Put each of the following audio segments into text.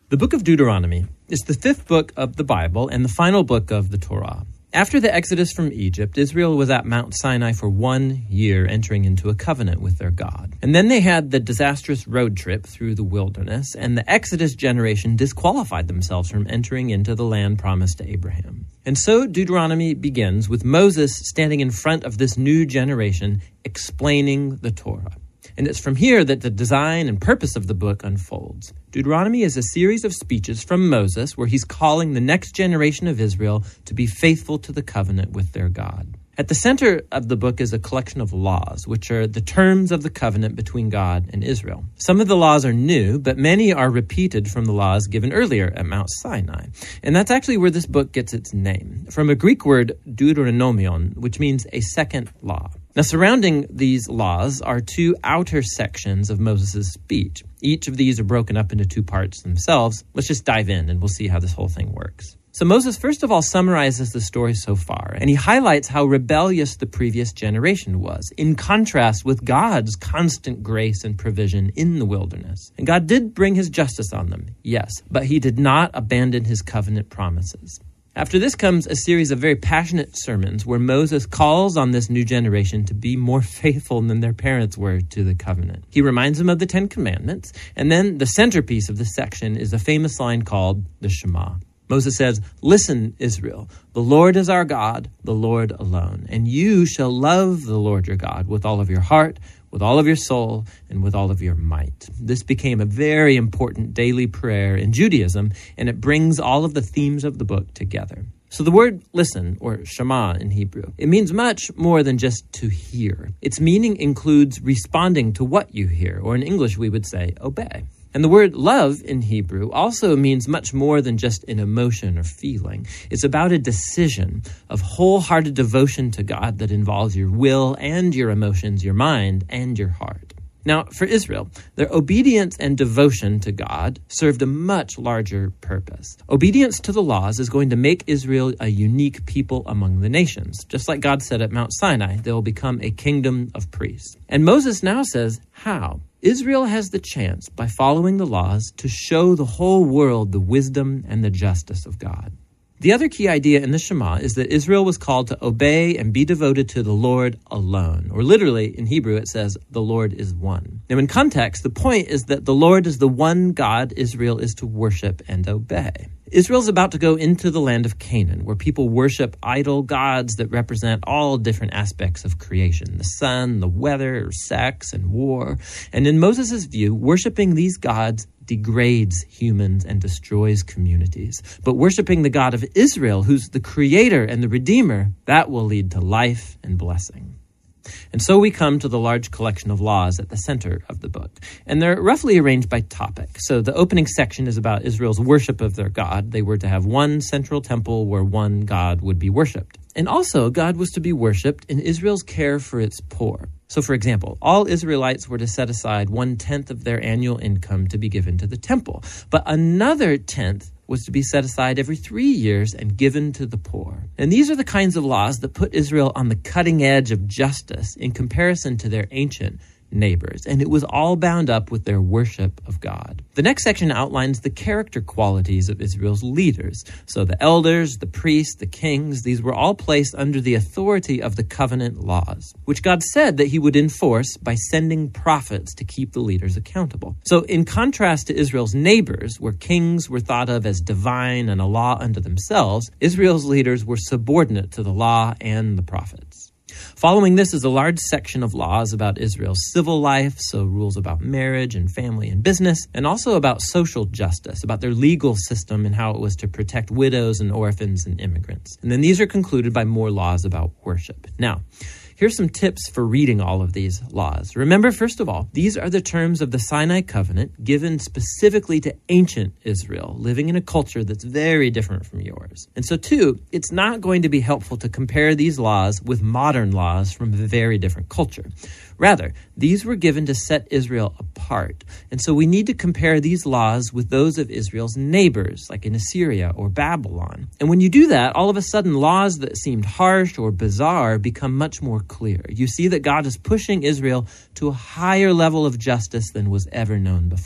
The book of Deuteronomy is the fifth book of the Bible and the final book of the Torah. After the exodus from Egypt, Israel was at Mount Sinai for 1 year, entering into a covenant with their God. And then they had the disastrous road trip through the wilderness, and the Exodus generation disqualified themselves from entering into the land promised to Abraham. And so Deuteronomy begins with Moses standing in front of this new generation, explaining the Torah. And it's from here that the design and purpose of the book unfolds. Deuteronomy is a series of speeches from Moses where he's calling the next generation of Israel to be faithful to the covenant with their God. At the center of the book is a collection of laws, which are the terms of the covenant between God and Israel. Some of the laws are new, but many are repeated from the laws given earlier at Mount Sinai. And that's actually where this book gets its name, from a Greek word, deuteronomion, which means a second law. Now, surrounding these laws are two outer sections of Moses' speech. Each of these are broken up into two parts themselves. Let's just dive in and we'll see how this whole thing works. So Moses, first of all, summarizes the story so far, and he highlights how rebellious the previous generation was, in contrast with God's constant grace and provision in the wilderness. And God did bring his justice on them, yes, but he did not abandon his covenant promises. After this comes a series of very passionate sermons where Moses calls on this new generation to be more faithful than their parents were to the covenant. He reminds them of the 10 Commandments, and then the centerpiece of this section is a famous line called the Shema. Moses says, "Listen, Israel, the Lord is our God, the Lord alone, and you shall love the Lord your God with all of your heart, with all of your soul, and with all of your might." This became a very important daily prayer in Judaism, and it brings all of the themes of the book together. So the word listen, or Shema in Hebrew, it means much more than just to hear. Its meaning includes responding to what you hear, or in English we would say obey. And the word love in Hebrew also means much more than just an emotion or feeling. It's about a decision of wholehearted devotion to God that involves your will and your emotions, your mind and your heart. Now, for Israel, their obedience and devotion to God served a much larger purpose. Obedience to the laws is going to make Israel a unique people among the nations. Just like God said at Mount Sinai, they will become a kingdom of priests. And Moses now says, how? Israel has the chance, by following the laws, to show the whole world the wisdom and the justice of God. The other key idea in the Shema is that Israel was called to obey and be devoted to the Lord alone. Or literally, in Hebrew, it says, the Lord is one. Now, in context, the point is that the Lord is the one God Israel is to worship and obey. Israel's about to go into the land of Canaan, where people worship idol gods that represent all different aspects of creation, the sun, the weather, sex, and war. And in Moses' view, worshiping these gods degrades humans and destroys communities. But worshiping the God of Israel, who's the creator and the redeemer, that will lead to life and blessing. And so we come to the large collection of laws at the center of the book. And they're roughly arranged by topic. So the opening section is about Israel's worship of their God. They were to have one central temple where one God would be worshipped. And also, God was to be worshipped in Israel's care for its poor. So, for example, all Israelites were to set aside 1/10 of their annual income to be given to the temple. But another 10th was to be set aside every 3 years and given to the poor. And these are the kinds of laws that put Israel on the cutting edge of justice in comparison to their ancient neighbors, and it was all bound up with their worship of God. The next section outlines the character qualities of Israel's leaders. So the elders, the priests, the kings, these were all placed under the authority of the covenant laws, which God said that he would enforce by sending prophets to keep the leaders accountable. So in contrast to Israel's neighbors, where kings were thought of as divine and a law unto themselves, Israel's leaders were subordinate to the law and the prophets. Following this is a large section of laws about Israel's civil life, so rules about marriage and family and business, and also about social justice, about their legal system and how it was to protect widows and orphans and immigrants. And then these are concluded by more laws about worship. Now, here's some tips for reading all of these laws. Remember, first of all, these are the terms of the Sinai covenant given specifically to ancient Israel, living in a culture that's very different from yours. And so, two, it's not going to be helpful to compare these laws with modern laws from a very different culture. Rather, these were given to set Israel apart. And so we need to compare these laws with those of Israel's neighbors, like in Assyria or Babylon. And when you do that, all of a sudden, laws that seemed harsh or bizarre become much more clear. You see that God is pushing Israel to a higher level of justice than was ever known before.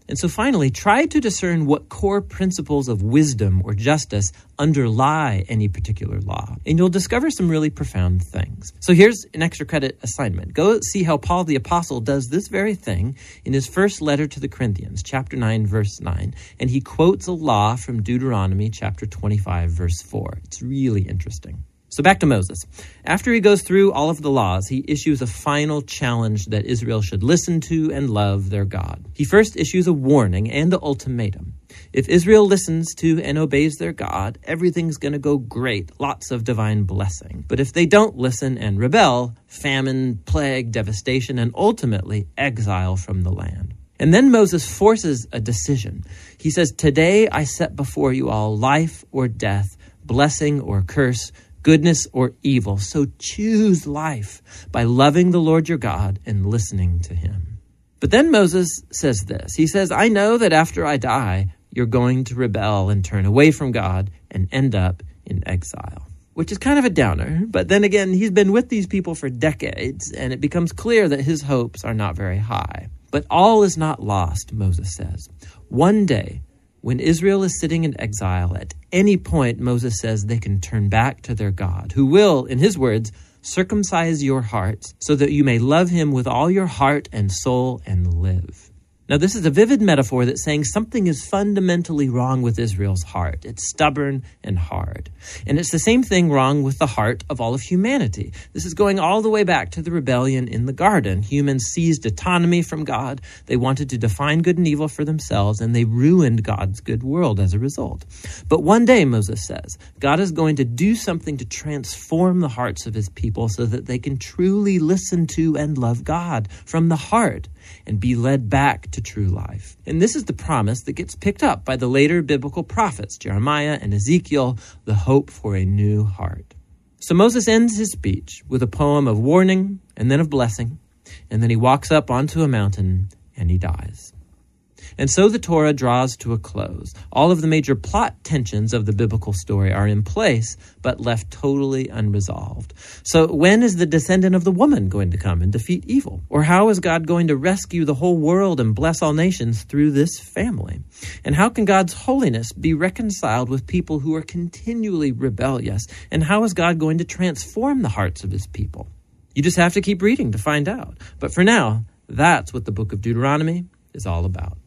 And so finally, try to discern what core principles of wisdom or justice underlie any particular law, and you'll discover some really profound things. So here's an extra credit assignment. Go see how Paul the Apostle does this very thing in his first letter to the Corinthians, chapter 9, verse 9, and he quotes a law from Deuteronomy chapter 25, verse 4. It's really interesting. So back to Moses. After he goes through all of the laws, he issues a final challenge that Israel should listen to and love their God. He first issues a warning and an ultimatum. If Israel listens to and obeys their God, everything's going to go great, lots of divine blessing. But if they don't listen and rebel, famine, plague, devastation, and ultimately exile from the land. And then Moses forces a decision. He says, "Today I set before you all life or death, blessing or curse, goodness or evil. So choose life by loving the Lord your God and listening to him." But then Moses says this. He says, "I know that after I die, you're going to rebel and turn away from God and end up in exile." Which is kind of a downer. But then again, he's been with these people for decades, and it becomes clear that his hopes are not very high. But all is not lost, Moses says. One day, when Israel is sitting in exile, at any point, Moses says they can turn back to their God, who will, in his words, circumcise your hearts so that you may love him with all your heart and soul and live. Now, this is a vivid metaphor that's saying something is fundamentally wrong with Israel's heart. It's stubborn and hard. And it's the same thing wrong with the heart of all of humanity. This is going all the way back to the rebellion in the garden. Humans seized autonomy from God. They wanted to define good and evil for themselves, and they ruined God's good world as a result. But one day, Moses says, God is going to do something to transform the hearts of his people so that they can truly listen to and love God from the heart and be led back to true life. And this is the promise that gets picked up by the later biblical prophets, Jeremiah and Ezekiel, the hope for a new heart. So Moses ends his speech with a poem of warning and then of blessing, and then he walks up onto a mountain and he dies. And so the Torah draws to a close. All of the major plot tensions of the biblical story are in place, but left totally unresolved. So when is the descendant of the woman going to come and defeat evil? Or how is God going to rescue the whole world and bless all nations through this family? And how can God's holiness be reconciled with people who are continually rebellious? And how is God going to transform the hearts of his people? You just have to keep reading to find out. But for now, that's what the book of Deuteronomy is all about.